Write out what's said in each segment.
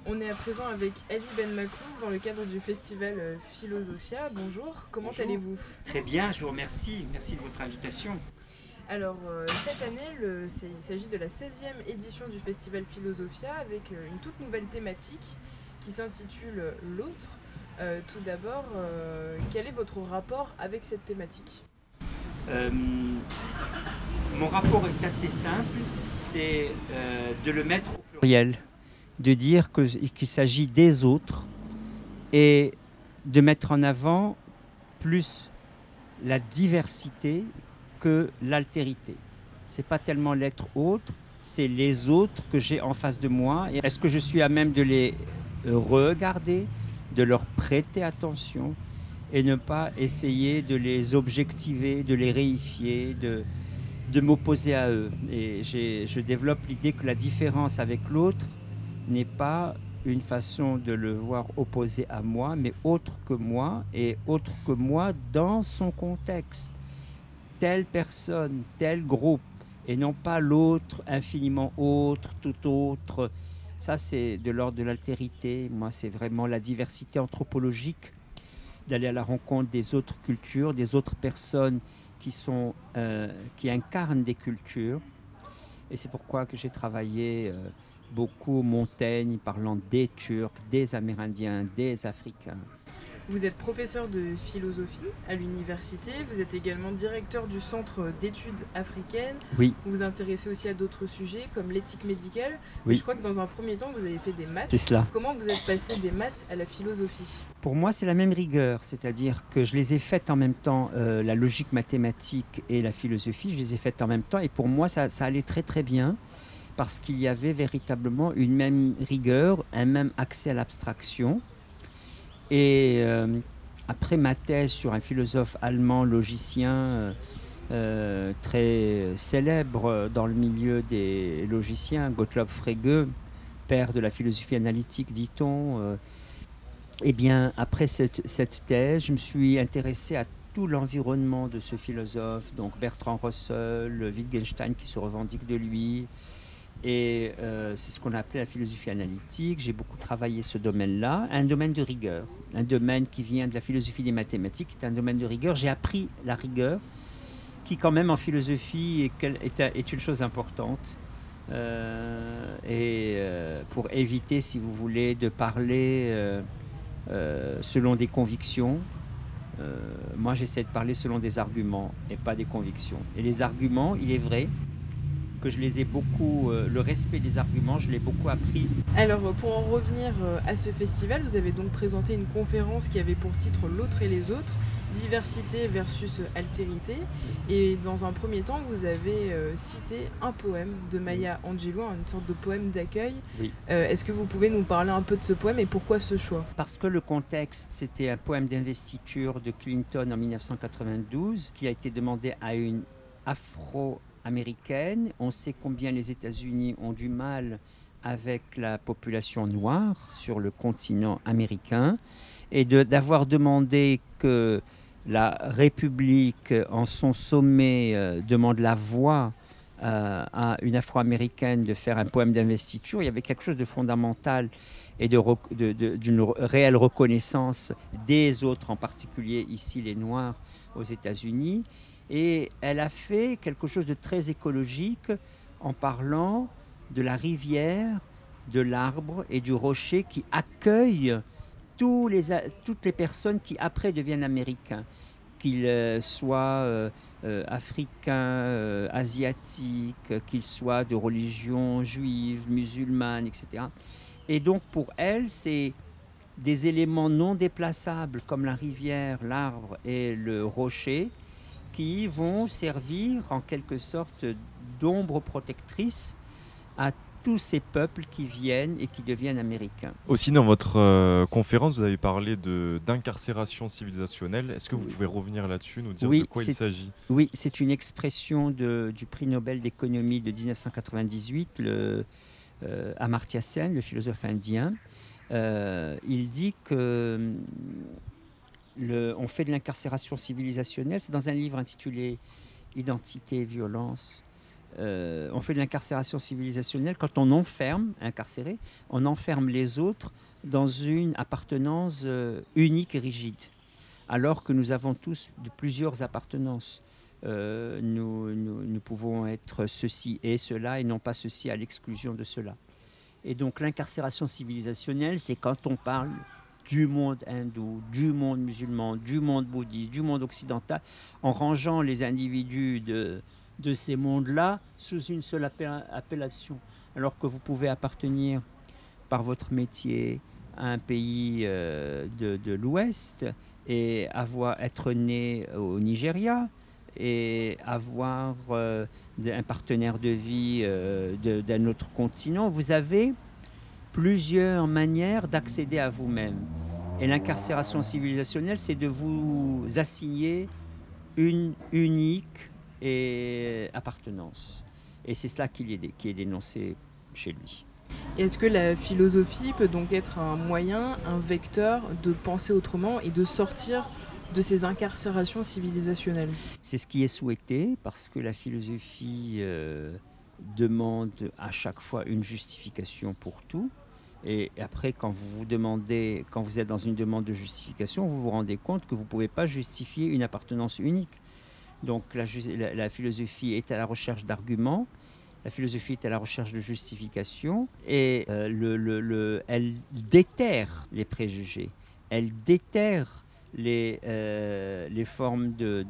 On est à présent avec Ali Ben Makouf dans le cadre du festival Philosophia. Bonjour, comment Bonjour. allez-vous? Très bien, je vous remercie. Merci de votre invitation. Alors cette année, il s'agit de la 16e édition du festival Philosophia avec une toute nouvelle thématique qui s'intitule L'autre. Tout d'abord, quel est votre rapport avec cette thématique? Euh, Mon rapport est assez simple, c'est de le mettre au pluriel, de dire qu'il s'agit des autres et de mettre en avant plus la diversité que l'altérité. C'est pas tellement l'être autre, c'est les autres que j'ai en face de moi. Et est-ce que je suis à même de les regarder, de leur prêter attention et ne pas essayer de les objectiver, de les réifier, de m'opposer à eux. Et je développe l'idée que la différence avec l'autre n'est pas une façon de le voir opposé à moi, mais autre que moi et autre que moi dans son contexte. Telle personne, tel groupe, et non pas l'autre infiniment autre, tout autre. Ça, c'est de l'ordre de l'altérité. Moi, c'est vraiment la diversité anthropologique, d'aller à la rencontre des autres cultures, des autres personnes qui incarnent des cultures. Et c'est pourquoi que j'ai travaillé beaucoup Montaigne, parlant des Turcs, des Amérindiens, des Africains. Vous êtes professeur de philosophie à l'université, vous êtes également directeur du centre d'études africaines, Oui, vous vous intéressez aussi à d'autres sujets comme l'éthique médicale, mais oui, je crois que dans un premier temps vous avez fait des maths. c'est cela. Comment vous êtes passé des maths à la philosophie? Pour moi, c'est la même rigueur, c'est-à-dire que je les ai faites en même temps, la logique mathématique et la philosophie, je les ai faites en même temps, et pour moi, ça allait très très bien, parce qu'il y avait véritablement une même rigueur, un même accès à l'abstraction. Et après ma thèse sur un philosophe allemand logicien très célèbre dans le milieu des logiciens, Gottlob Frege, père de la philosophie analytique, dit-on, eh bien, après cette thèse, je me suis intéressé à tout l'environnement de ce philosophe, donc Bertrand Russell, Wittgenstein qui se revendique de lui, et c'est ce qu'on a appelé la philosophie analytique. J'ai beaucoup travaillé ce domaine-là, un domaine de rigueur, un domaine qui vient de la philosophie des mathématiques, qui est un domaine de rigueur. J'ai appris la rigueur, qui quand même en philosophie est une chose importante. Pour éviter, si vous voulez, de parler selon des convictions, moi j'essaie de parler selon des arguments et pas des convictions. Et les arguments, il est vrai que je les ai beaucoup, le respect des arguments, je l'ai beaucoup appris. Alors pour en revenir à ce festival, vous avez donc présenté une conférence qui avait pour titre L'autre et les autres, diversité versus altérité. Et dans un premier temps, vous avez cité un poème de Maya Angelou, une sorte de poème d'accueil. Oui. Est-ce que vous pouvez nous parler un peu de ce poème et pourquoi ce choix? Parce que le contexte, c'était un poème d'investiture de Clinton en 1992 qui a été demandé à une afro-américaine. On sait combien les États-Unis ont du mal avec la population noire sur le continent américain et d'avoir demandé que la République, en son sommet, demande la voix à une afro-américaine de faire un poème d'investiture. Il y avait quelque chose de fondamental et d'une réelle reconnaissance des autres, en particulier ici les Noirs aux États-Unis. Et elle a fait quelque chose de très écologique en parlant de la rivière, de l'arbre et du rocher qui accueillent toutes les personnes qui après deviennent américains, qu'ils soient africains, asiatiques, qu'ils soient de religion juive, musulmane, etc. Et donc pour elle, c'est des éléments non déplaçables comme la rivière, l'arbre et le rocher qui vont servir en quelque sorte d'ombre protectrice à tous ces peuples qui viennent et qui deviennent américains. Aussi, dans votre conférence, vous avez parlé d'incarcération civilisationnelle. Est-ce que vous pouvez revenir là-dessus, nous dire de quoi il s'agit? Oui, c'est une expression du prix Nobel d'économie de 1998, Amartya Sen, le philosophe indien. Il dit que on fait de l'incarcération civilisationnelle. C'est dans un livre intitulé Identité et violence. on fait de l'incarcération civilisationnelle quand on enferme, incarcéré, on enferme les autres dans une appartenance unique et rigide, alors que nous avons tous plusieurs appartenances. Nous pouvons être ceci et cela et non pas ceci à l'exclusion de cela. Et donc l'incarcération civilisationnelle, c'est quand on parle du monde hindou, du monde musulman, du monde bouddhiste, du monde occidental, en rangeant les individus de ces mondes-là sous une seule appellation. Alors que vous pouvez appartenir par votre métier à un pays de l'Ouest et être né au Nigeria et avoir un partenaire de vie d'un autre continent. Vous avez plusieurs manières d'accéder à vous-même. Et l'incarcération civilisationnelle, c'est de vous assigner une unique appartenance. Et c'est cela qui est dénoncé chez lui. Est-ce que la philosophie peut donc être un moyen, un vecteur de penser autrement et de sortir de ces incarcérations civilisationnelles ? C'est ce qui est souhaité parce que la philosophie demande à chaque fois une justification pour tout. Et après, quand vous êtes dans une demande de justification, vous vous rendez compte que vous ne pouvez pas justifier une appartenance unique. Donc la philosophie est à la recherche d'arguments, la philosophie est à la recherche de justification et elle déterre les préjugés, elle déterre les formes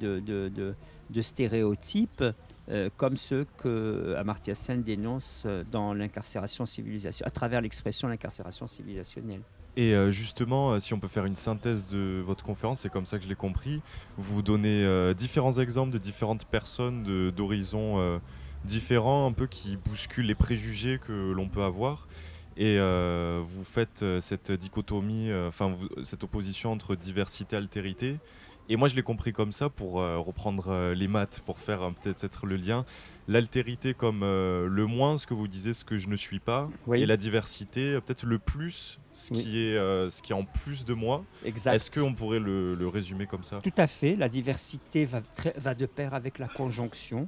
de stéréotypes comme ceux qu'Amartya Sen dénonce dans l'incarcération civilisationnelle, à travers l'expression l'incarcération civilisationnelle. Et justement, si on peut faire une synthèse de votre conférence, c'est comme ça que je l'ai compris. Vous donnez différents exemples de différentes personnes d'horizons différents, un peu qui bousculent les préjugés que l'on peut avoir. Et vous faites cette dichotomie, cette opposition entre diversité et altérité. Et moi, je l'ai compris comme ça, pour reprendre les maths, pour faire peut-être le lien. L'altérité comme le moins, ce que vous disiez, ce que je ne suis pas. Oui. Et la diversité, peut-être le plus, ce qui est en plus de moi. Exact. Est-ce qu'on pourrait le résumer comme ça ? Tout à fait. La diversité va de pair avec la conjonction.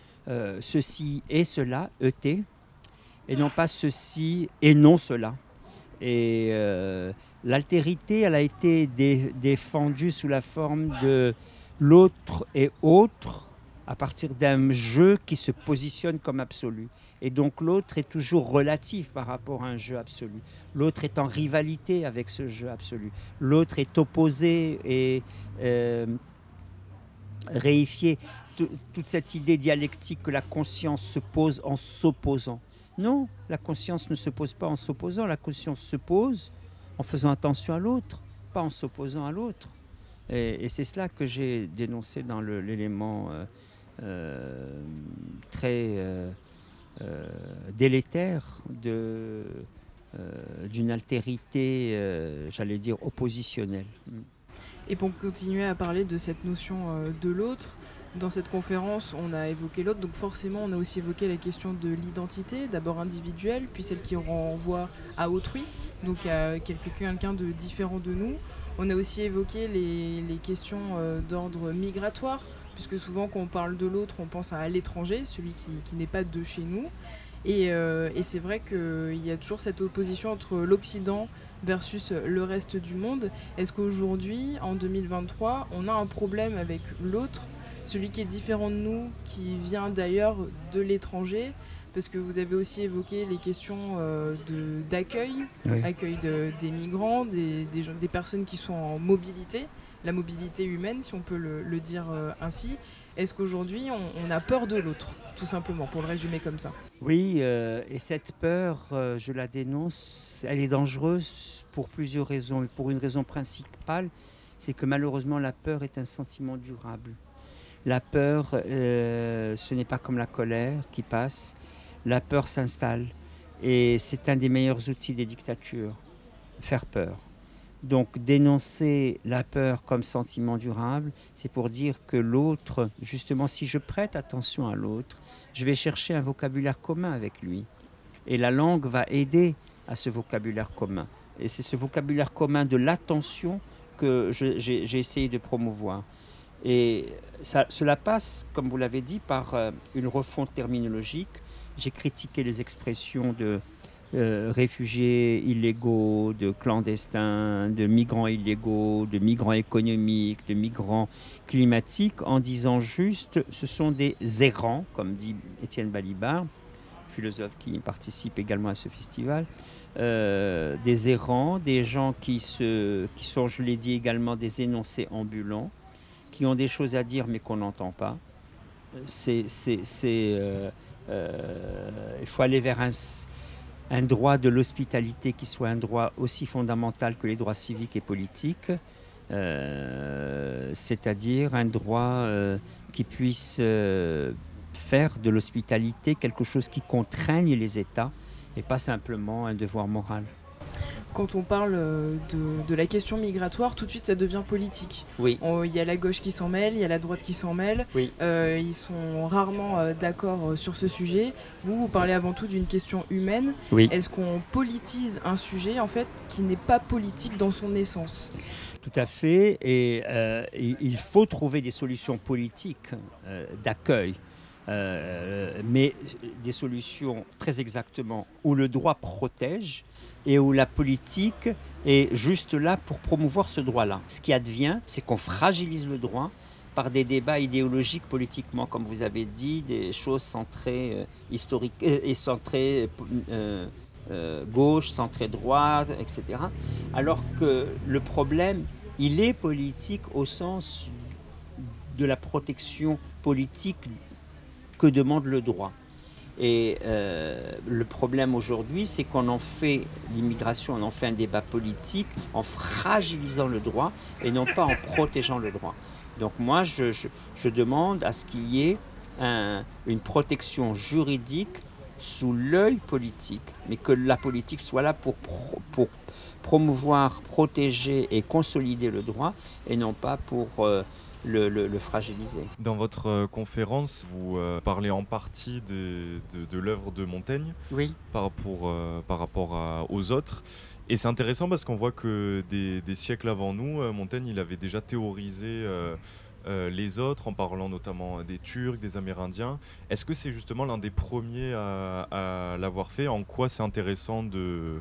Ceci et cela, ET, et non pas ceci et non cela. Et l'altérité, elle a été défendue sous la forme de l'autre et autre à partir d'un jeu qui se positionne comme absolu. Et donc l'autre est toujours relatif par rapport à un jeu absolu. L'autre est en rivalité avec ce jeu absolu. L'autre est opposé et réifié. Toute cette idée dialectique que la conscience se pose en s'opposant. Non, la conscience ne se pose pas en s'opposant. La conscience se pose en faisant attention à l'autre, pas en s'opposant à l'autre. Et c'est cela que j'ai dénoncé dans l'élément très délétère d'une altérité, j'allais dire, oppositionnelle. Et pour continuer à parler de cette notion de l'autre, dans cette conférence, on a évoqué l'autre, donc forcément on a aussi évoqué la question de l'identité, d'abord individuelle, puis celle qui renvoie à autrui, donc à quelqu'un de différent de nous. On a aussi évoqué les questions d'ordre migratoire, puisque souvent quand on parle de l'autre, on pense à l'étranger, celui qui n'est pas de chez nous. Et c'est vrai qu'il y a toujours cette opposition entre l'Occident versus le reste du monde. Est-ce qu'aujourd'hui, en 2023, on a un problème avec l'autre, celui qui est différent de nous, qui vient d'ailleurs de l'étranger, parce que vous avez aussi évoqué les questions d'accueil, oui. Accueil des migrants, des personnes qui sont en mobilité, la mobilité humaine, si on peut le dire ainsi. Est-ce qu'aujourd'hui, on a peur de l'autre, tout simplement, pour le résumer comme ça ? Oui, et cette peur, je la dénonce, elle est dangereuse pour plusieurs raisons. Et pour une raison principale, c'est que malheureusement, la peur est un sentiment durable. La peur, ce n'est pas comme la colère qui passe. La peur s'installe et c'est un des meilleurs outils des dictatures, faire peur. Donc dénoncer la peur comme sentiment durable, c'est pour dire que l'autre, justement, si je prête attention à l'autre, je vais chercher un vocabulaire commun avec lui. Et la langue va aider à ce vocabulaire commun. Et c'est ce vocabulaire commun de l'attention que j'ai essayé de promouvoir. Et cela passe, comme vous l'avez dit, par une refonte terminologique. J'ai critiqué les expressions de réfugiés illégaux, de clandestins, de migrants illégaux, de migrants économiques, de migrants climatiques, en disant juste ce sont des errants, comme dit Étienne Balibar, philosophe qui participe également à ce festival, des errants, des gens qui sont, je l'ai dit également, des énoncés ambulants, qui ont des choses à dire mais qu'on n'entend pas. Il faut aller vers un droit de l'hospitalité qui soit un droit aussi fondamental que les droits civiques et politiques, c'est-à-dire un droit qui puisse faire de l'hospitalité quelque chose qui contraigne les États et pas simplement un devoir moral. Quand on parle de la question migratoire, tout de suite ça devient politique. Oui. Il y a la gauche qui s'en mêle, il y a la droite qui s'en mêle. Oui. Ils sont rarement d'accord sur ce sujet. Vous parlez avant tout d'une question humaine. Oui. Est-ce qu'on politise un sujet en fait qui n'est pas politique dans son essence ? Tout à fait. Et il faut trouver des solutions politiques d'accueil. Mais des solutions très exactement où le droit protège et où la politique est juste là pour promouvoir ce droit-là. Ce qui advient, c'est qu'on fragilise le droit par des débats idéologiques politiquement, comme vous avez dit, des choses centrées historiques et centrées gauche, centrées droite, etc. Alors que le problème, il est politique au sens de la protection politique que demande le droit. Et le problème aujourd'hui, c'est qu'on en fait l'immigration, on en fait un débat politique en fragilisant le droit et non pas en protégeant le droit. Donc moi, je demande à ce qu'il y ait une protection juridique sous l'œil politique, mais que la politique soit là pour promouvoir, protéger et consolider le droit et non pas pour le fragiliser. Dans votre conférence, vous parlez en partie de l'œuvre de Montaigne, oui, par rapport aux autres. Et c'est intéressant parce qu'on voit que des siècles avant nous, Montaigne il avait déjà théorisé les autres en parlant notamment des Turcs, des Amérindiens. Est-ce que c'est justement l'un des premiers à l'avoir fait ? En quoi c'est intéressant de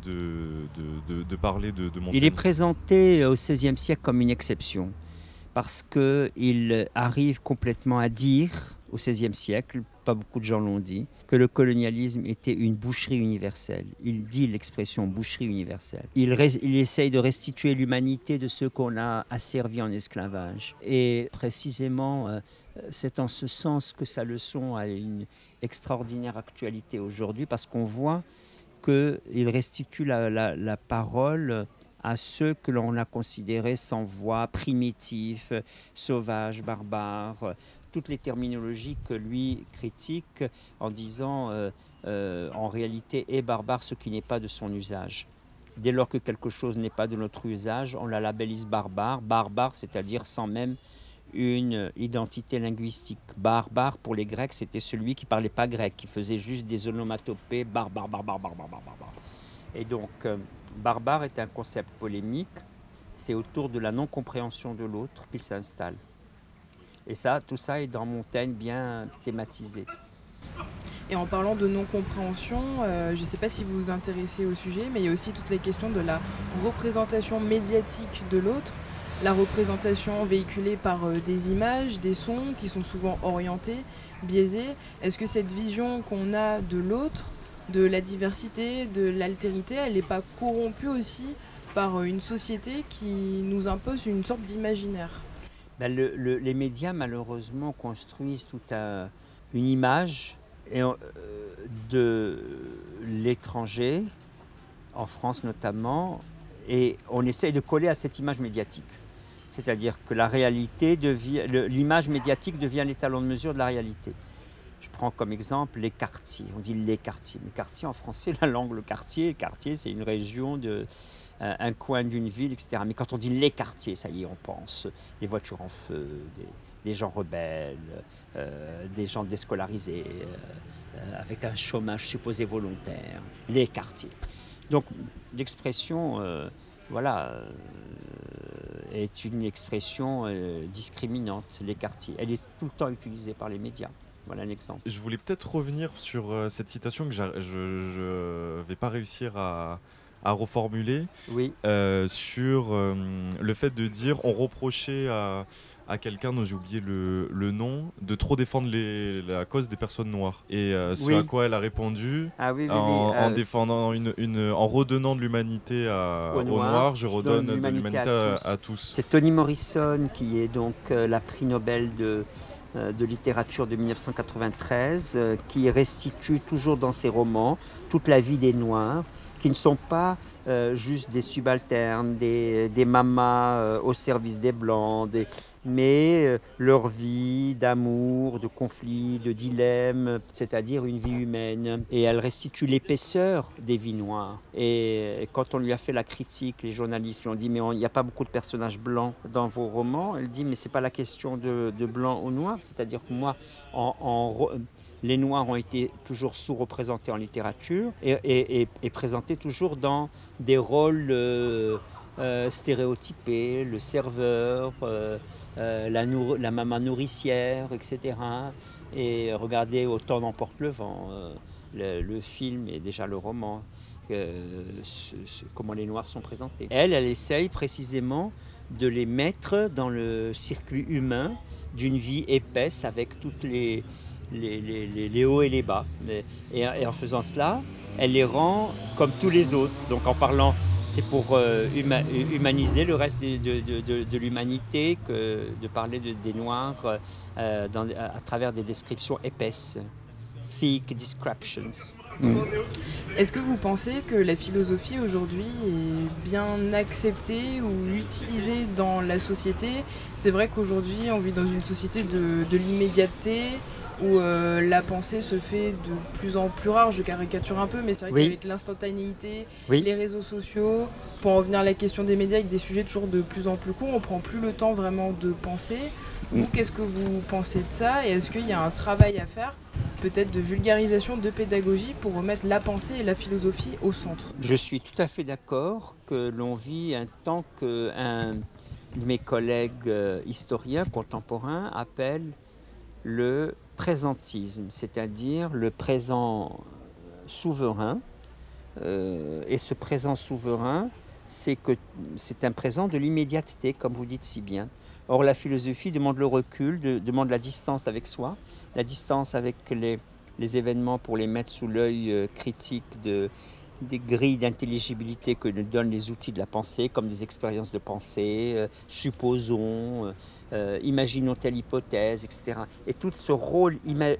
parler de Montaigne ? Il est présenté au XVIe siècle comme une exception. Parce qu'il arrive complètement à dire, au XVIe siècle, pas beaucoup de gens l'ont dit, que le colonialisme était une boucherie universelle. Il dit l'expression boucherie universelle. Il essaye de restituer l'humanité de ceux qu'on a asservis en esclavage. Et précisément, c'est en ce sens que sa leçon a une extraordinaire actualité aujourd'hui, parce qu'on voit qu'il restitue la parole à ceux que l'on a considérés sans voix, primitifs, sauvages, barbares, toutes les terminologies que lui critique en disant en réalité est barbare ce qui n'est pas de son usage. Dès lors que quelque chose n'est pas de notre usage, on la labellise barbare. Barbare, c'est-à-dire sans même une identité linguistique. Barbare, pour les Grecs, c'était celui qui ne parlait pas grec, qui faisait juste des onomatopées, barbare. Et donc, barbare est un concept polémique, c'est autour de la non-compréhension de l'autre qu'il s'installe. Et ça, tout ça est dans Montaigne bien thématisé. Et en parlant de non-compréhension, je ne sais pas si vous vous intéressez au sujet, mais il y a aussi toutes les questions de la représentation médiatique de l'autre, la représentation véhiculée par des images, des sons qui sont souvent orientés, biaisés. Est-ce que cette vision qu'on a de l'autre, de la diversité, de l'altérité, elle n'est pas corrompue aussi par une société qui nous impose une sorte d'imaginaire ? Les médias, malheureusement, construisent toute une image de l'étranger, en France notamment, et on essaye de coller à cette image médiatique. C'est-à-dire que la réalité l'image médiatique devient l'étalon de mesure de la réalité. Je prends comme exemple les quartiers. On dit les quartiers. Mais quartier en français, la langue, le quartier, c'est une région, un coin d'une ville, etc. Mais quand on dit les quartiers, ça y est, on pense des voitures en feu, des gens rebelles, des gens déscolarisés, avec un chômage supposé volontaire. Les quartiers. Donc l'expression est une expression discriminante, l'écartier. Elle est tout le temps utilisée par les médias. Voilà un exemple. Je voulais peut-être revenir sur cette citation que je vais pas réussir à reformuler. Oui. Sur le fait de dire, on reprochait à quelqu'un dont j'ai oublié le nom, de trop défendre la cause des personnes noires. Et ce à quoi elle a répondu, en défendant en redonnant de l'humanité aux Noirs, je redonne de l'humanité à tous. C'est Toni Morrison qui est donc la prix Nobel de littérature de 1993, qui restitue toujours dans ses romans toute la vie des Noirs, qui ne sont pas juste des subalternes, des mamas au service des Blancs, mais leur vie d'amour, de conflit, de dilemme, c'est-à-dire une vie humaine. Et elle restitue l'épaisseur des vies noires. Et quand on lui a fait la critique, les journalistes lui ont dit « mais il n'y a pas beaucoup de personnages blancs dans vos romans », elle dit « mais ce n'est pas la question de blanc ou noir, c'est-à-dire que moi, les Noirs ont été toujours sous-représentés en littérature et présentés toujours dans des rôles stéréotypés, le serveur, la maman nourricière, etc. Et regardez Autant n'emporte le vent, le film et déjà le roman, comment les Noirs sont présentés. Elle essaye précisément de les mettre dans le circuit humain d'une vie épaisse avec toutes les hauts et les bas. Et en faisant cela, elle les rend comme tous les autres. Donc en parlant, c'est pour humaniser le reste de l'humanité que de parler des Noirs à travers des descriptions épaisses. Thick descriptions. Est-ce que vous pensez que la philosophie aujourd'hui est bien acceptée ou utilisée dans la société ? C'est vrai qu'aujourd'hui on vit dans une société de l'immédiateté, où la pensée se fait de plus en plus rare, je caricature un peu, mais c'est vrai qu'avec l'instantanéité, les réseaux sociaux, pour en revenir à la question des médias, avec des sujets toujours de plus en plus courts, on prend plus le temps vraiment de penser. Vous, qu'est-ce que vous pensez de ça ? Et est-ce qu'il y a un travail à faire, peut-être de vulgarisation, de pédagogie, pour remettre la pensée et la philosophie au centre ? Je suis tout à fait d'accord que l'on vit un temps qu'un de mes collègues historiens contemporains appelle le présentisme, c'est-à-dire le présent souverain. Et ce présent souverain, c'est un présent de l'immédiateté, comme vous dites si bien. Or, la philosophie demande le recul, demande la distance avec soi, la distance avec les événements pour les mettre sous l'œil critique des grilles d'intelligibilité que nous donnent les outils de la pensée, comme des expériences de pensée, supposons, imaginons telle hypothèse, etc. Et tout ce rôle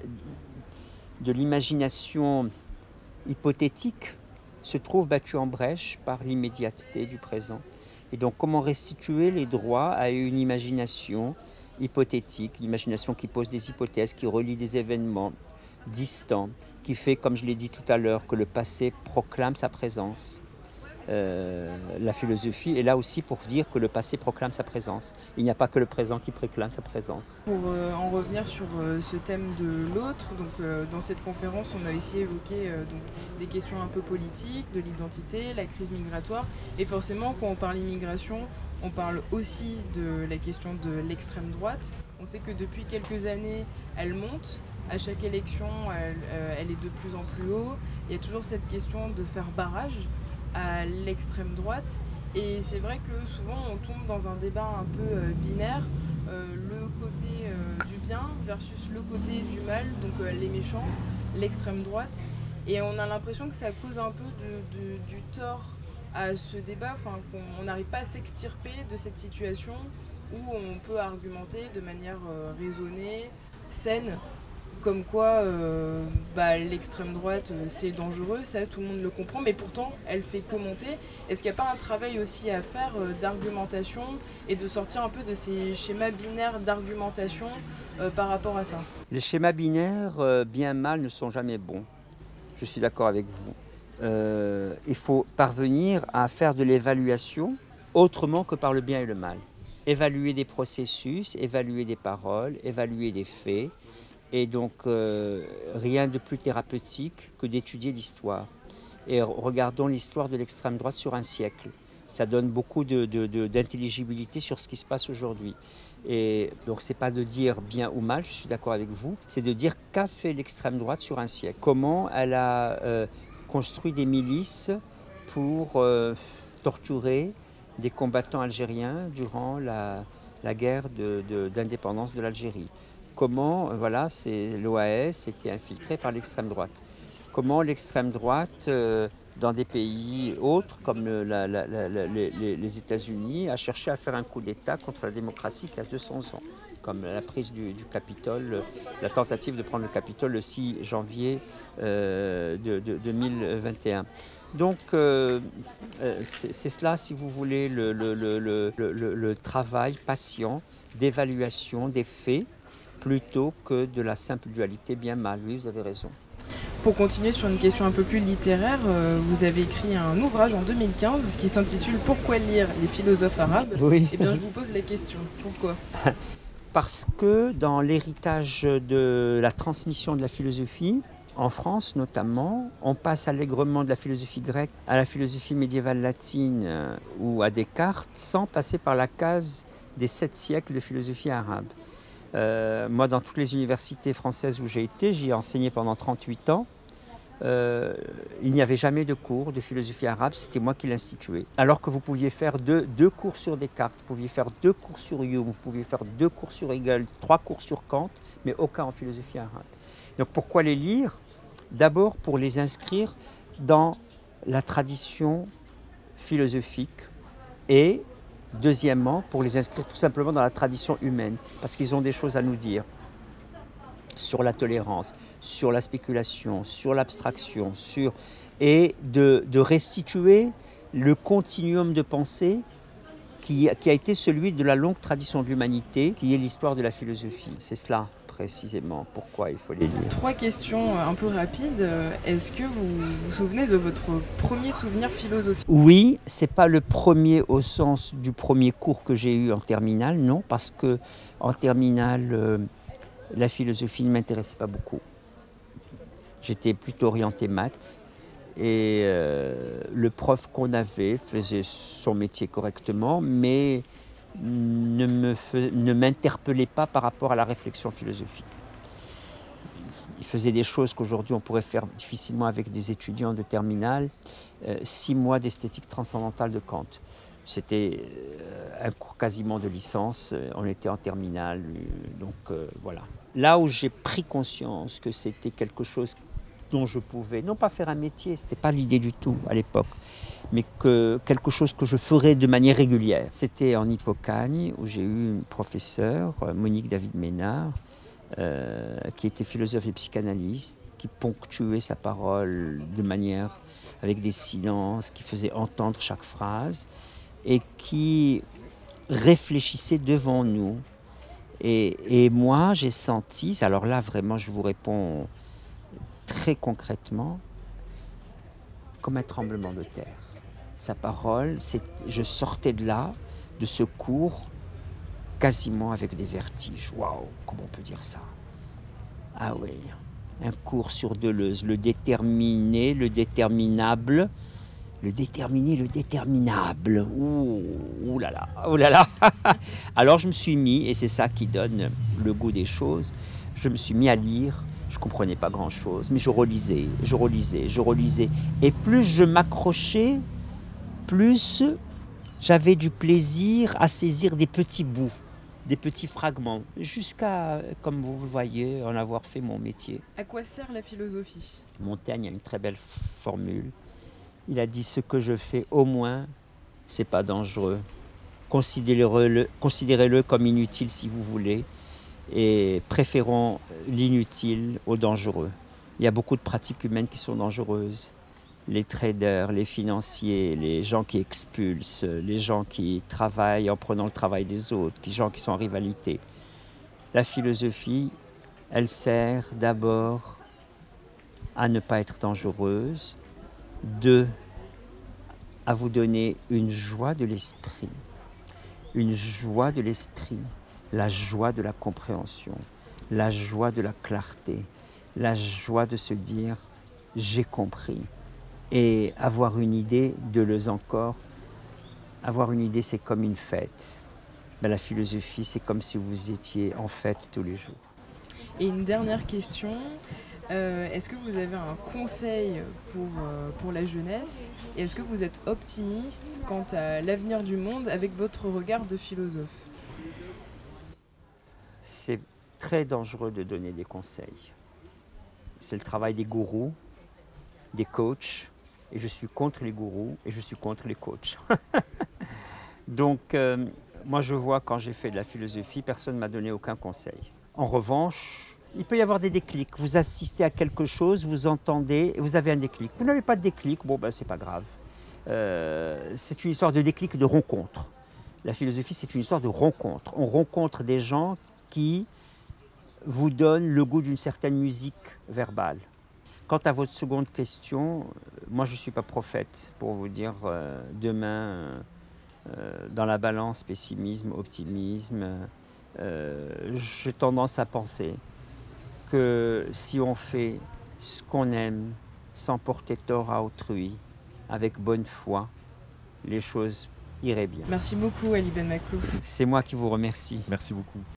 de l'imagination hypothétique se trouve battu en brèche par l'immédiateté du présent. Et donc, comment restituer les droits à une imagination hypothétique, l'imagination qui pose des hypothèses, qui relie des événements distants, qui fait, comme je l'ai dit tout à l'heure, que le passé proclame sa présence. La philosophie est là aussi pour dire que le passé proclame sa présence. Il n'y a pas que le présent qui proclame sa présence. Pour en revenir sur ce thème de l'autre, donc, dans cette conférence, on a aussi évoqué donc, des questions un peu politiques, de l'identité, la crise migratoire. Et forcément, quand on parle immigration, on parle aussi de la question de l'extrême droite. On sait que depuis quelques années, elle monte. À chaque élection, elle est de plus en plus haut. Il y a toujours cette question de faire barrage à l'extrême droite. Et c'est vrai que souvent, on tombe dans un débat un peu binaire. Le côté du bien versus le côté du mal, donc les méchants, l'extrême droite. Et on a l'impression que ça cause un peu du tort à ce débat, qu'on n'arrive pas à s'extirper de cette situation où on peut argumenter de manière raisonnée, saine, comme quoi l'extrême droite c'est dangereux, ça tout le monde le comprend, mais pourtant elle fait que monter. Est-ce qu'il n'y a pas un travail aussi à faire d'argumentation et de sortir un peu de ces schémas binaires d'argumentation par rapport à ça ? Les schémas binaires, bien mal, ne sont jamais bons. Je suis d'accord avec vous. Il faut parvenir à faire de l'évaluation autrement que par le bien et le mal. Évaluer des processus, évaluer des paroles, évaluer des faits. Et donc, rien de plus thérapeutique que d'étudier l'histoire. Et regardons l'histoire de l'extrême droite sur un siècle. Ça donne beaucoup d'intelligibilité sur ce qui se passe aujourd'hui. Et donc c'est pas de dire bien ou mal, je suis d'accord avec vous, c'est de dire qu'a fait l'extrême droite sur un siècle. Comment elle a construit des milices pour torturer des combattants algériens durant la guerre d'indépendance de l'Algérie. Comment l'OAS était infiltrée par l'extrême droite. Comment l'extrême droite, dans des pays autres comme les États-Unis, a cherché à faire un coup d'État contre la démocratie qui a 200 ans, comme la prise du Capitole, la tentative de prendre le Capitole le 6 janvier 2021. Donc c'est cela, si vous voulez, le travail patient d'évaluation des faits plutôt que de la simple dualité bien-mal. Oui, vous avez raison. Pour continuer sur une question un peu plus littéraire, vous avez écrit un ouvrage en 2015 qui s'intitule « Pourquoi lire les philosophes arabes ?» Oui. Eh bien, je vous pose la question. Pourquoi ? Parce que dans l'héritage de la transmission de la philosophie, en France notamment, on passe allègrement de la philosophie grecque à la philosophie médiévale latine ou à Descartes sans passer par la case des 7 siècles de philosophie arabe. Moi, dans toutes les universités françaises où j'ai été, j'y ai enseigné pendant 38 ans. Il n'y avait jamais de cours de philosophie arabe, c'était moi qui l'instituais. Alors que vous pouviez faire deux cours sur Descartes, vous pouviez faire 2 cours sur Hume, vous pouviez faire 2 cours sur Hegel, 3 cours sur Kant, mais aucun en philosophie arabe. Donc pourquoi les lire ? D'abord pour les inscrire dans la tradition philosophique et deuxièmement pour les inscrire tout simplement dans la tradition humaine, parce qu'ils ont des choses à nous dire sur la tolérance, sur la spéculation, sur l'abstraction, et de restituer le continuum de pensée qui a été celui de la longue tradition de l'humanité, qui est l'histoire de la philosophie. C'est cela précisément pourquoi il faut les lire. 3 questions un peu rapides. Est-ce que vous vous souvenez de votre premier souvenir philosophique ? Oui, c'est pas le premier au sens du premier cours que j'ai eu en terminale, non, parce que en terminale, la philosophie ne m'intéressait pas beaucoup. J'étais plutôt orienté maths et le prof qu'on avait faisait son métier correctement, mais ne m'interpellait pas par rapport à la réflexion philosophique. Il faisait des choses qu'aujourd'hui on pourrait faire difficilement avec des étudiants de terminale. 6 mois d'esthétique transcendantale de Kant. C'était un cours quasiment de licence, on était en terminale, donc voilà. Là où j'ai pris conscience que c'était quelque chose dont je pouvais, non pas faire un métier, c'était pas l'idée du tout à l'époque, mais que quelque chose que je ferais de manière régulière. C'était en Hippocagne où j'ai eu une professeure, Monique David-Ménard, qui était philosophe et psychanalyste, qui ponctuait sa parole de manière avec des silences, qui faisait entendre chaque phrase et qui réfléchissait devant nous. Et moi, j'ai senti, alors là vraiment je vous réponds très concrètement, comme un tremblement de terre. Sa parole, je sortais de là, de ce cours, quasiment avec des vertiges. Waouh, comment on peut dire ça ? Ah oui, un cours sur Deleuze, le déterminé, le déterminable, le déterminé, le déterminable. Ouh là là, oh là là. Alors je me suis mis, et c'est ça qui donne le goût des choses, je me suis mis à lire. Je ne comprenais pas grand-chose, mais je relisais. Et plus je m'accrochais, plus j'avais du plaisir à saisir des petits bouts, des petits fragments, jusqu'à, comme vous le voyez, en avoir fait mon métier. À quoi sert la philosophie ? Montaigne a une très belle formule. Il a dit « Ce que je fais, au moins, c'est pas dangereux. Considérez-le comme inutile si vous voulez. Et préférons l'inutile au dangereux. Il y a beaucoup de pratiques humaines qui sont dangereuses. Les traders, les financiers, les gens qui expulsent, les gens qui travaillent en prenant le travail des autres, les gens qui sont en rivalité. La philosophie, elle sert d'abord à ne pas être dangereuse, 2, à vous donner une joie de l'esprit. Une joie de l'esprit. La joie de la compréhension, la joie de la clarté, la joie de se dire « j'ai compris » et avoir une idée, Deleuze encore, Avoir une idée, c'est comme une fête. Ben, la philosophie, c'est comme si vous étiez en fête tous les jours. Et une dernière question, est-ce que vous avez un conseil pour la jeunesse et est-ce que vous êtes optimiste quant à l'avenir du monde avec votre regard de philosophe? C'est très dangereux de donner des conseils. C'est le travail des gourous, des coachs, et je suis contre les gourous et je suis contre les coachs. Donc, moi je vois quand j'ai fait de la philosophie, personne ne m'a donné aucun conseil. En revanche, il peut y avoir des déclics. Vous assistez à quelque chose, vous entendez, et vous avez un déclic. Vous n'avez pas de déclic, bon ben c'est pas grave. C'est une histoire de déclic, de rencontre. La philosophie, c'est une histoire de rencontre. On rencontre des gens qui vous donnent le goût d'une certaine musique verbale. Quant à votre seconde question, moi je ne suis pas prophète pour vous dire demain, dans la balance pessimisme, optimisme, j'ai tendance à penser que si on fait ce qu'on aime sans porter tort à autrui, avec bonne foi, les choses iraient bien. Merci beaucoup Ali Ben Maklouf. C'est moi qui vous remercie. Merci beaucoup.